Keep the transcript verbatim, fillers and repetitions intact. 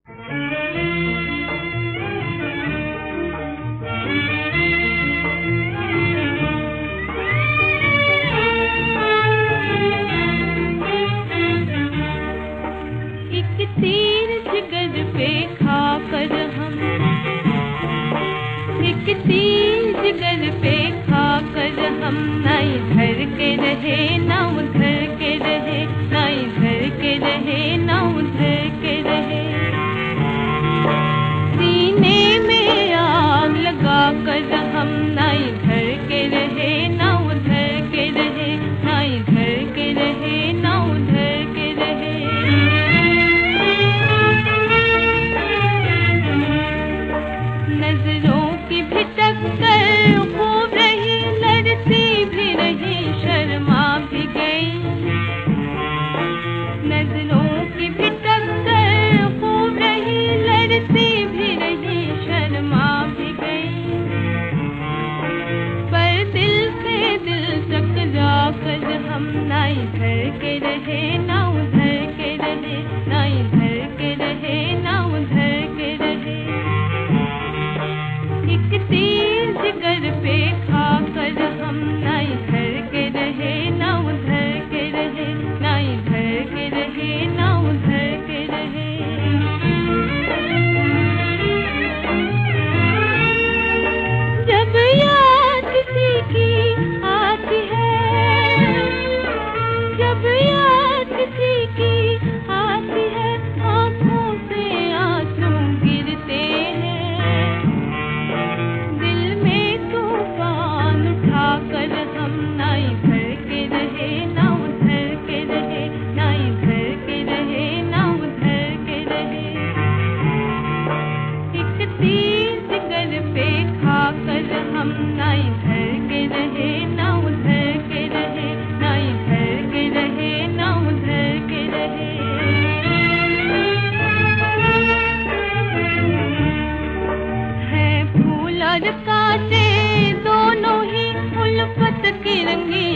तीर जिगर पे खाकर हम, एक तीर जिगर पे खाकर हम, ना इधर के रहे ना उधर के रहे, ना इधर के रहे ना उधर के रहे। सीने में आग लगा कर हम, ना इधर के रहे ना उधर के रहे, ना इधर के रहे ना उधर के रहे। नजरों की भी टक्कर खूब रही, लड़ती भी रही, शर्मा भी गई। नजरों की भी टक्कर खूब रही, लड़ती भी रही, शर्मा भी गई। पर दिल से दिल टकरा कर हम, ना इधर के रहे ना उधर के रहे, ना इधर के रहे ना उधर के रहे। एक तीर जिगर पे खाकर हम, ना इधर के रहे ना उधर के रहे, ना इधर के रहे ना उधर के रहे। जब याद किसी की आती है, जब याद किसी की आती है, आँखों से आंसू गिरते हैं। दिल में तूफान उठाकर हम, ना इधर के रहे ना उधर के रहे, ना इधर के रहे ना उधर के रहे। एक तीर जिगर पे खाकर हम, ना इधर के रहे ना उधर के रहे, ना इधर के रहे ना उधर के रहे। है फूल और कांटे दोनों ही उल्फत की रंगी